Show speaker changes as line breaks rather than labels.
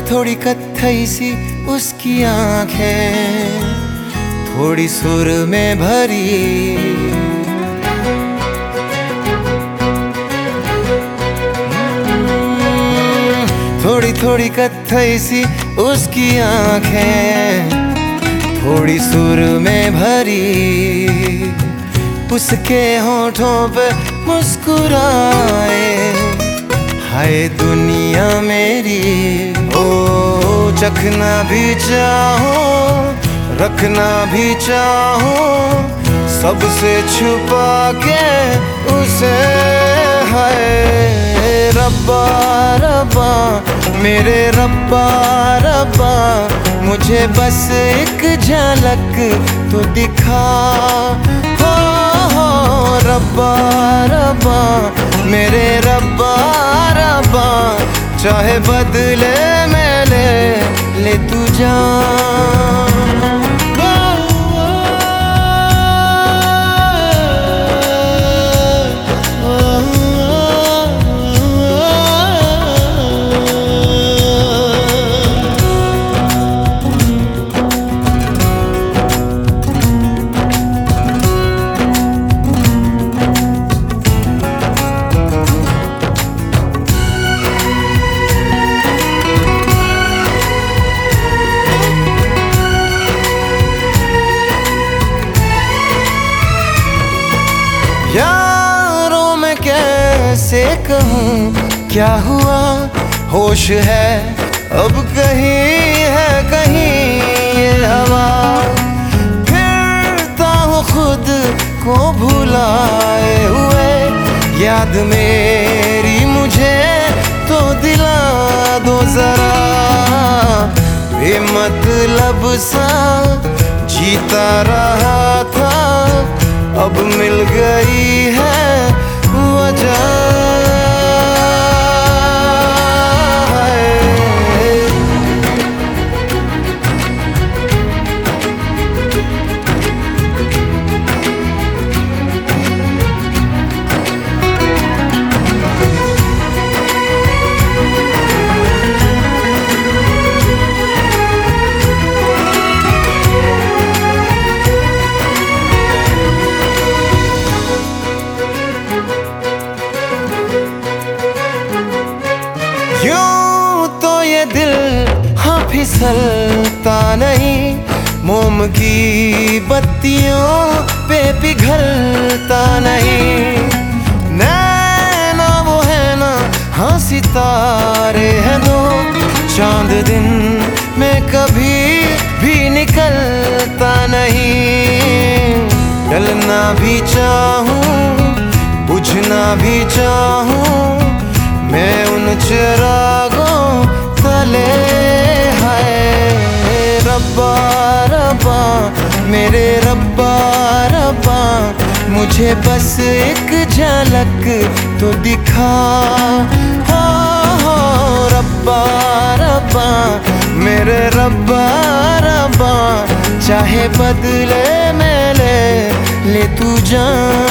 थोड़ी कत्थई सी उसकी आंखें, थोड़ी सुर में भरी, थोड़ी थोड़ी कत्थई सी उसकी आंखें, थोड़ी सुर में भरी। उसके होठों पे मुस्कुराए, हाय दुनिया मेरी। ओ चखना भी चाहो, रखना भी चाहो, सबसे छुपा के उसे। हाय रब्बा रब्बा मेरे रब्बा रब्बा, मुझे बस एक झलक तो दिखा। हो रब्बा रब्बा मेरे रब्बा रब्बा, चाहे बदले में ले तू जान। यारों मैं कैसे कहूँ क्या हुआ, होश है अब कहीं है कहीं ये हवा। फिरता हूँ खुद को भुलाए हुए, याद मेरी मुझे तो दिला दो जरा। बेमतलब सा जीता रहा था, अब मिल गई है वजह। यूं तो ये दिल हाँ फिसलता नहीं, मोम की बत्तियों पे पिघलता नहीं। नैना वो है ना हाँ सितारे हैं दो, चांद दिन में कभी भी निकलता नहीं। डलना भी चाहूँ बुझना भी चाहूँ, मैं उन चिरागों तले। हाय रब्बा रब्बा मेरे रब्बा रब्बा, मुझे बस एक झलक तो दिखा। हो रब्बा रब्बा मेरे रब्बा रब्बा, चाहे बदले में ले तू जान।